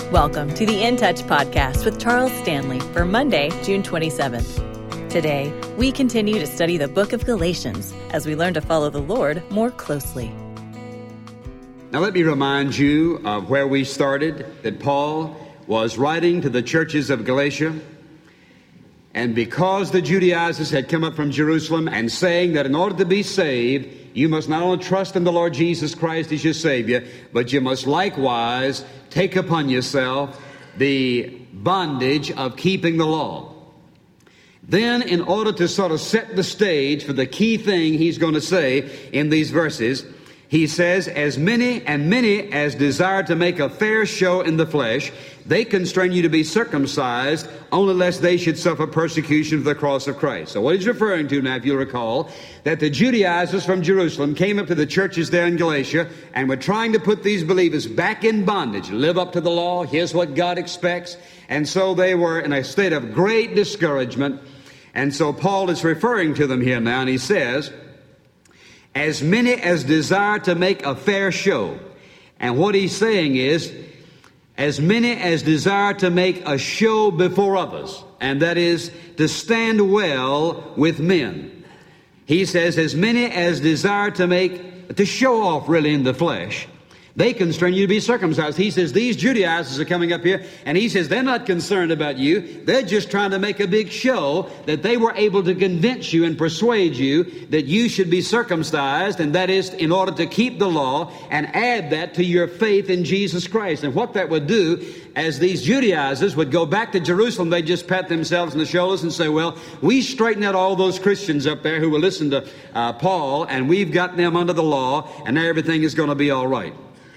Welcome to the In Touch podcast with Charles Stanley for Monday, June 27th. Today, we continue to study the book of Galatians as we learn to follow the Lord more closely. Now let me remind you of where we started, that Paul was writing to the churches of Galatia. And because the Judaizers had come up from Jerusalem and saying that in order to be saved, you must not only trust in the Lord Jesus Christ as your Savior, but you must likewise take upon yourself the bondage of keeping the law. Then, in order to sort of set the stage for the key thing he's going to say in these verses, he says, as many as desire to make a fair show in the flesh, they constrain you to be circumcised, only lest they should suffer persecution for the cross of Christ. So what he's referring to now, if you'll recall, that the Judaizers from Jerusalem came up to the churches there in Galatia and were trying to put these believers back in bondage. Live up to the law. Here's what God expects. And so they were in a state of great discouragement. And so Paul is referring to them here now, and he says, as many as desire to make a fair show. And what he's saying is, as many as desire to make a show before others, and that is to stand well with men. He says, as many as desire to show off really in the flesh, they constrain you to be circumcised. He says, these Judaizers are coming up here, and he says, they're not concerned about you. They're just trying to make a big show that they were able to convince you and persuade you that you should be circumcised, and that is in order to keep the law and add that to your faith in Jesus Christ. And what that would do, as these Judaizers would go back to Jerusalem, they'd just pat themselves on the shoulders and say, well, we straightened out all those Christians up there who will listen to Paul, and we've got them under the law, and now everything is going to be all right.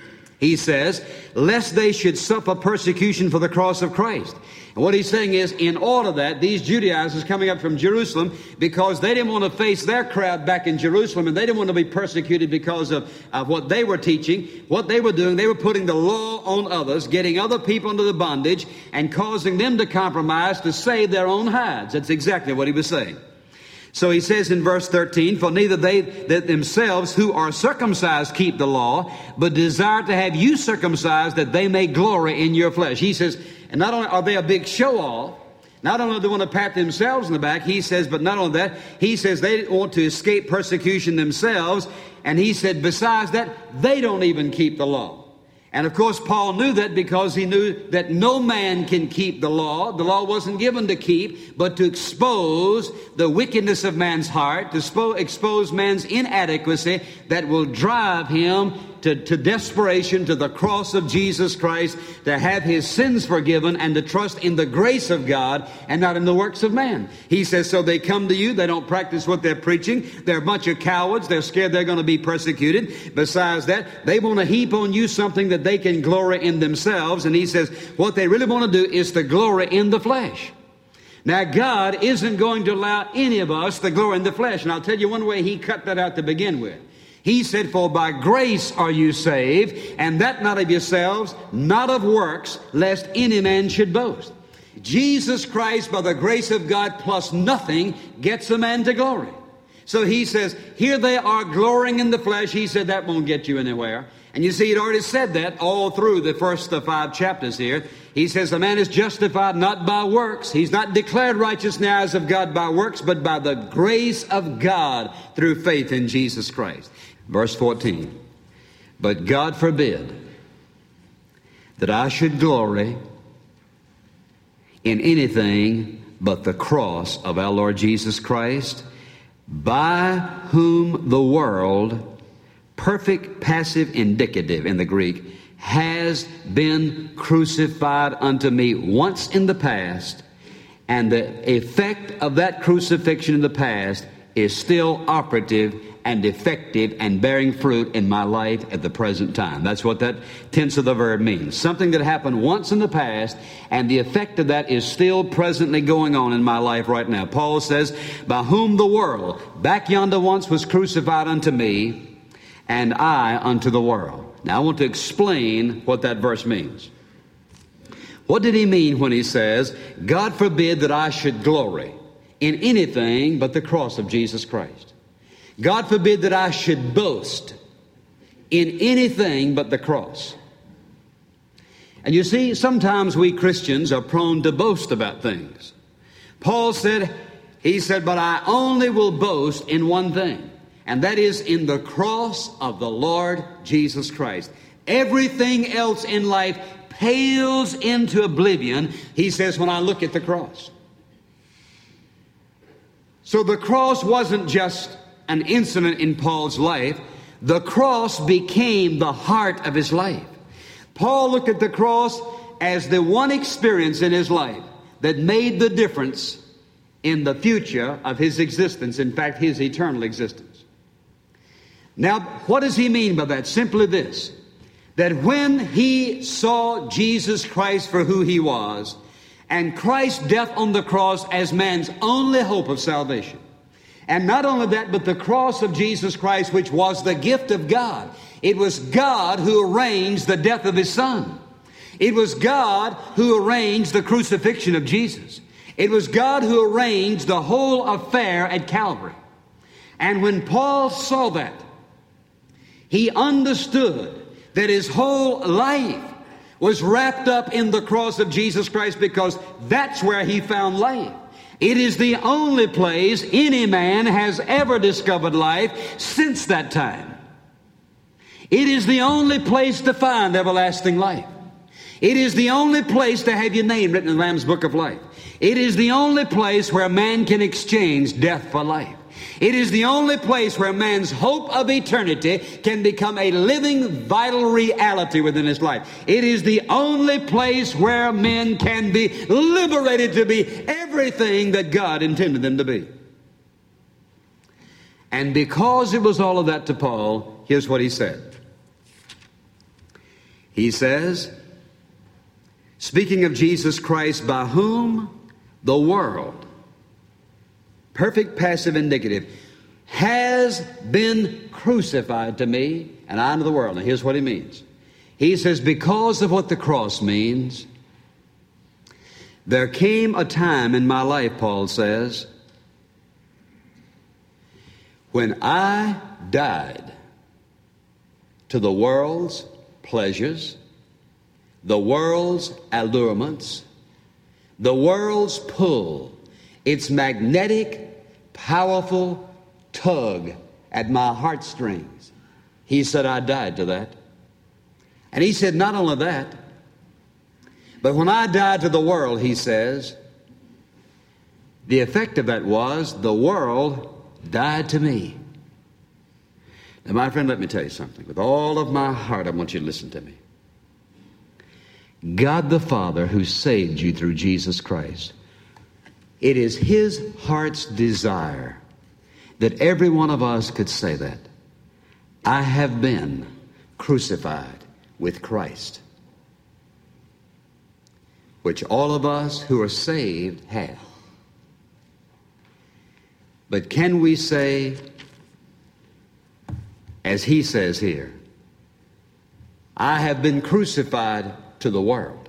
He says, lest they should suffer persecution for the cross of Christ. And what he's saying is, in order that these Judaizers coming up from Jerusalem, because they didn't want to face their crowd back in Jerusalem, and they didn't want to be persecuted because of what they were teaching, what they were doing, they were putting the law on others, getting other people into the bondage, and causing them to compromise to save their own hides. That's exactly what he was saying. So he says in verse 13, for neither they that themselves who are circumcised keep the law, but desire to have you circumcised that they may glory in your flesh. He says, and not only are they a big show-off, not only do they want to pat themselves in the back, he says, but not only that, he says they want to escape persecution themselves, and he said, besides that, they don't even keep the law. And of course, Paul knew that because he knew that no man can keep the law. The law wasn't given to keep, but to expose the wickedness of man's heart, to expose man's inadequacy that will drive him to desperation, to the cross of Jesus Christ, to have his sins forgiven and to trust in the grace of God and not in the works of man. He says, so they come to you, they don't practice what they're preaching, they're a bunch of cowards, they're scared they're going to be persecuted. Besides that, they want to heap on you something that they can glory in themselves. And he says, what they really want to do is to glory in the flesh. Now, God isn't going to allow any of us to glory in the flesh. And I'll tell you one way he cut that out to begin with. He said, for by grace are you saved, and that not of yourselves, not of works, lest any man should boast. Jesus Christ, by the grace of God plus nothing, gets a man to glory. So he says, here they are glorying in the flesh. He said, that won't get you anywhere. And you see, he'd already said that all through the first 5 chapters here. He says, the man is justified not by works. He's not declared righteous in the eyes of God by works, but by the grace of God through faith in Jesus Christ. Verse 14, but God forbid that I should glory in anything but the cross of our Lord Jesus Christ, by whom the world, perfect passive indicative in the Greek, has been crucified unto me once in the past, and the effect of that crucifixion in the past is still operative and effective and bearing fruit in my life at the present time. That's what that tense of the verb means. Something that happened once in the past, and the effect of that is still presently going on in my life right now. Paul says, by whom the world, back yonder once, was crucified unto me, and I unto the world. Now I want to explain what that verse means. What did he mean when he says, God forbid that I should glory in anything but the cross of Jesus Christ? God forbid that I should boast in anything but the cross. And you see, sometimes we Christians are prone to boast about things. Paul said, but I only will boast in one thing, and that is in the cross of the Lord Jesus Christ. Everything else in life pales into oblivion, he says, when I look at the cross. So the cross wasn't just an incident in Paul's life. The cross became the heart of his life. Paul looked at the cross as the one experience in his life that made the difference in the future of his existence, in fact, his eternal existence. Now, what does he mean by that? Simply this, that when he saw Jesus Christ for who he was, and Christ's death on the cross as man's only hope of salvation, and not only that, but the cross of Jesus Christ, which was the gift of God. It was God who arranged the death of his Son. It was God who arranged the crucifixion of Jesus. It was God who arranged the whole affair at Calvary. And when Paul saw that, he understood that his whole life was wrapped up in the cross of Jesus Christ, because that's where he found life. It is the only place any man has ever discovered life since that time. It is the only place to find everlasting life. It is the only place to have your name written in the Lamb's Book of Life. It is the only place where man can exchange death for life. It is the only place where man's hope of eternity can become a living, vital reality within his life. It is the only place where men can be liberated to be everything that God intended them to be. And because it was all of that to Paul, here's what he said. He says, speaking of Jesus Christ, by whom the world, perfect passive indicative, has been crucified to me and I to the world. Now here's what he means. He says, because of what the cross means, there came a time in my life, Paul says, when I died to the world's pleasures, the world's allurements, the world's pull, its magnetic, powerful tug at my heartstrings. He said, I died to that. And he said, not only that, but when I died to the world, he says, the effect of that was the world died to me. Now, my friend, let me tell you something. With all of my heart, I want you to listen to me. God the Father, who saved you through Jesus Christ, it is his heart's desire that every one of us could say that. I have been crucified with Christ, which all of us who are saved have. But can we say, as he says here, I have been crucified to the world?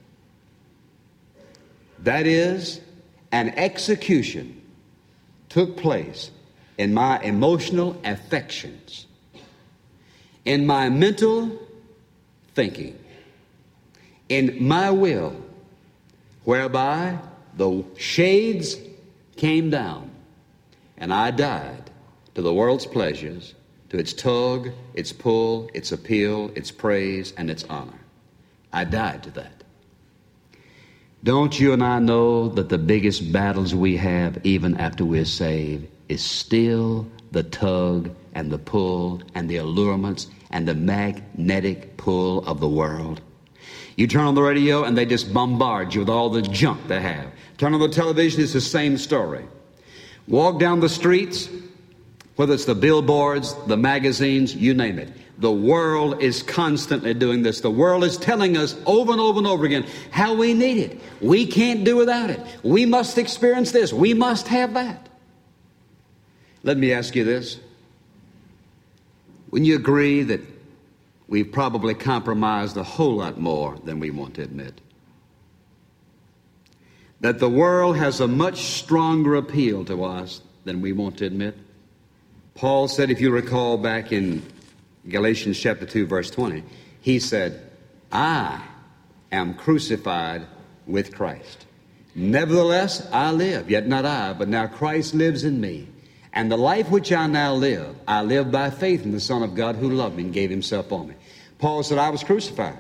That is, an execution took place in my emotional affections, in my mental thinking, in my will, whereby the shades came down and I died to the world's pleasures, to its tug, its pull, its appeal, its praise, and its honor. I died to that. Don't you and I know that the biggest battles we have, even after we're saved, is still the tug and the pull and the allurements and the magnetic pull of the world? You turn on the radio and they just bombard you with all the junk they have. Turn on the television, it's the same story. Walk down the streets, whether it's the billboards, the magazines, you name it. The world is constantly doing this. The world is telling us over and over and over again how we need it. We can't do without it. We must experience this. We must have that. Let me ask you this. Wouldn't you agree that we've probably compromised a whole lot more than we want to admit? That the world has a much stronger appeal to us than we want to admit? Paul said, if you recall back in Galatians chapter 2, verse 20, he said, I am crucified with Christ. Nevertheless, I live, yet not I, but now Christ lives in me. And the life which I now live, I live by faith in the Son of God who loved me and gave himself for me. Paul said, I was crucified.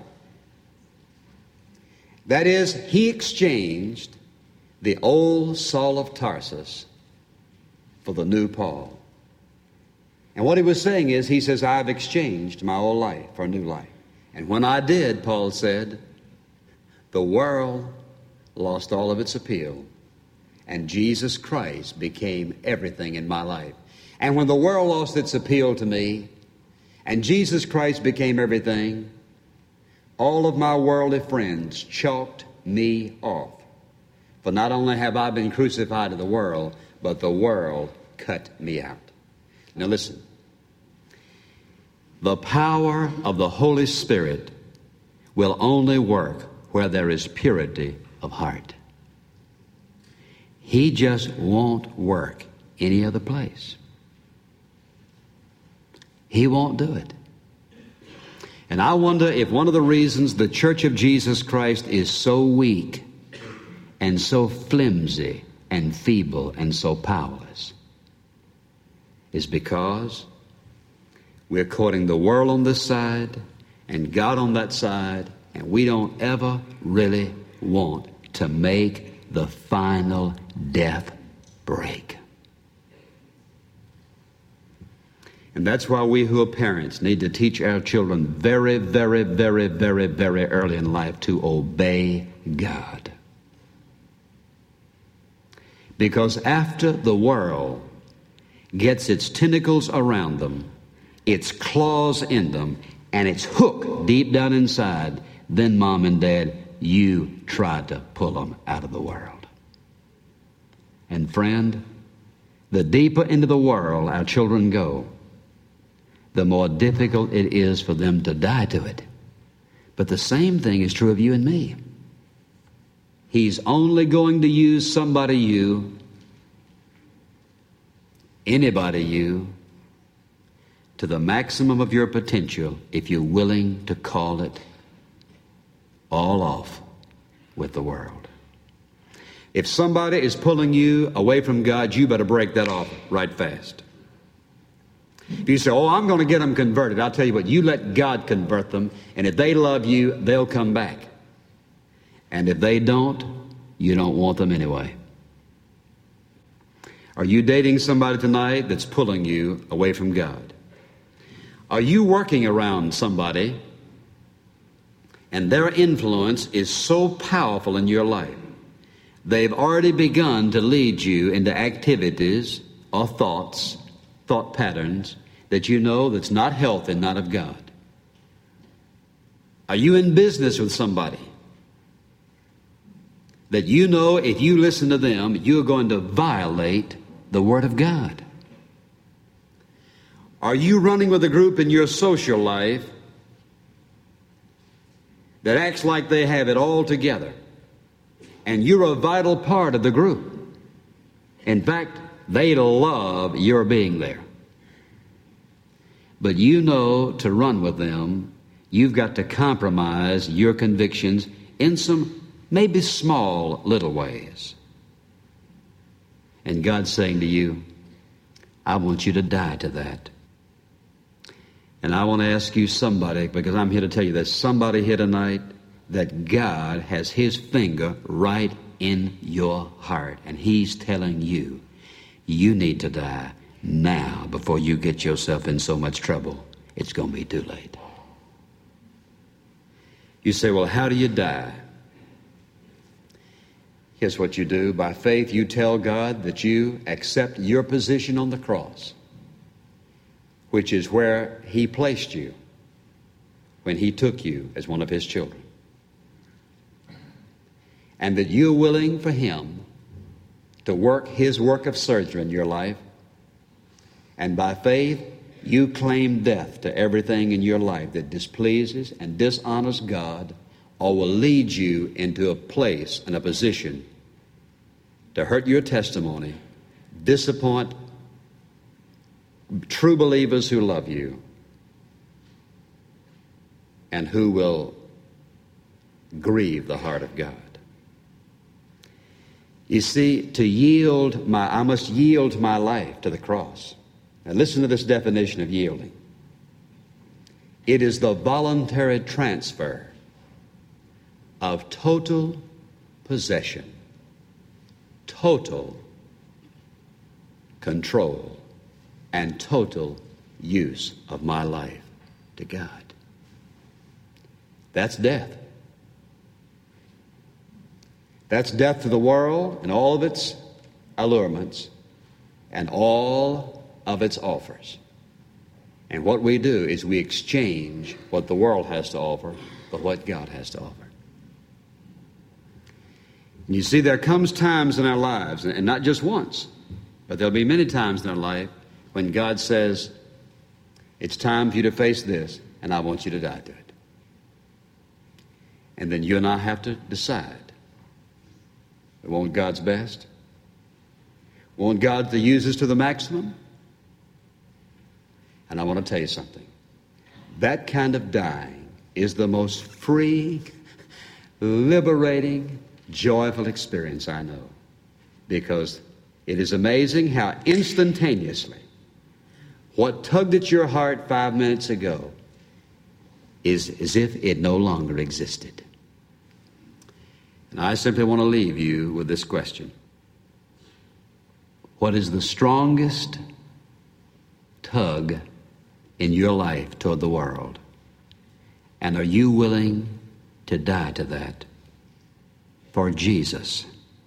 That is, he exchanged the old Saul of Tarsus for the new Paul. And what he was saying is, he says, I've exchanged my old life for a new life. And when I did, Paul said, the world lost all of its appeal, and Jesus Christ became everything in my life. And when the world lost its appeal to me, and Jesus Christ became everything, all of my worldly friends chalked me off. For not only have I been crucified to the world, but the world cut me out. Now listen. The power of the Holy Spirit will only work where there is purity of heart. He just won't work any other place. He won't do it. And I wonder if one of the reasons the Church of Jesus Christ is so weak and so flimsy and feeble and so powerless is because we're courting the world on this side and God on that side, and we don't ever really want to make the final death break. And that's why we who are parents need to teach our children very, very, very, very, very early in life to obey God. Because after the world gets its tentacles around them, its claws in them, and its hook deep down inside, then Mom and Dad, you tried to pull them out of the world. And friend, the deeper into the world our children go, the more difficult it is for them to die to it. But the same thing is true of you and me. He's only going to use somebody you, anybody you, to the maximum of your potential if you're willing to call it all off with the world. If somebody is pulling you away from God, you better break that off right fast. If you say, oh, I'm going to get them converted, I'll tell you what, you let God convert them, and if they love you, they'll come back. And if they don't, you don't want them anyway. Are you dating somebody tonight that's pulling you away from God? Are you working around somebody and their influence is so powerful in your life, they've already begun to lead you into activities or thought patterns that you know that's not healthy and not of God? Are you in business with somebody that you know if you listen to them, you're going to violate the Word of God? Are you running with a group in your social life that acts like they have it all together, and you're a vital part of the group? In fact, they love your being there. But you know to run with them, you've got to compromise your convictions in some maybe small little ways. And God's saying to you, I want you to die to that. And I want to ask you somebody, because I'm here to tell you there's somebody here tonight that God has his finger right in your heart. And he's telling you, you need to die now before you get yourself in so much trouble. It's going to be too late. You say, well, how do you die? Here's what you do. By faith, you tell God that you accept your position on the cross, which is where he placed you when he took you as one of his children. And that you're willing for him to work his work of surgery in your life. And by faith, you claim death to everything in your life that displeases and dishonors God or will lead you into a place and a position to hurt your testimony, disappoint true believers who love you, and who will grieve the heart of God. You see, I must yield my life to the cross. Now listen to this definition of yielding. It is the voluntary transfer of total possession, total control, and total use of my life to God. That's death. That's death to the world and all of its allurements and all of its offers. And what we do is we exchange what the world has to offer for what God has to offer. And you see, there comes times in our lives, and not just once, but there'll be many times in our life when God says, it's time for you to face this, and I want you to die to it. And then you and I have to decide. We want God's best. We want God to use us to the maximum. And I want to tell you something. That kind of dying is the most free, liberating, joyful experience I know. Because it is amazing how instantaneously what tugged at your heart 5 minutes ago is as if it no longer existed. And I simply want to leave you with this question. What is the strongest tug in your life toward the world? And are you willing to die to that for Jesus?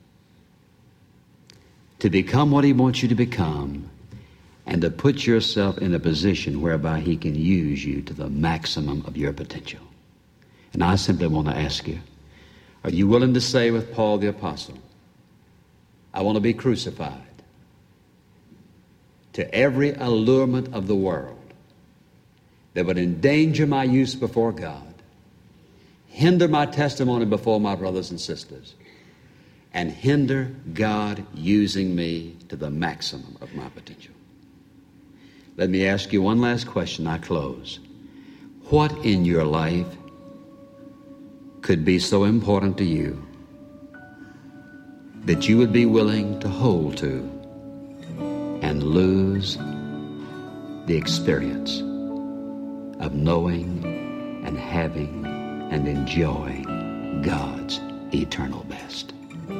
To become what He wants you to become and to put yourself in a position whereby He can use you to the maximum of your potential. And I simply want to ask you, are you willing to say with Paul the Apostle, I want to be crucified to every allurement of the world that would endanger my use before God, hinder my testimony before my brothers and sisters, and hinder God using me to the maximum of my potential? Let me ask you one last question. I close. What in your life could be so important to you that you would be willing to hold to and lose the experience of knowing and having and enjoying God's eternal best?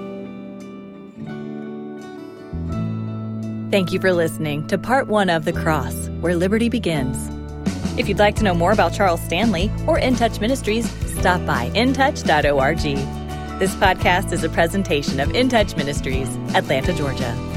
Thank you for listening to Part 1 of The Cross, Where Liberty Begins. If you'd like to know more about Charles Stanley or In Touch Ministries, stop by intouch.org. This podcast is a presentation of In Touch Ministries, Atlanta, Georgia.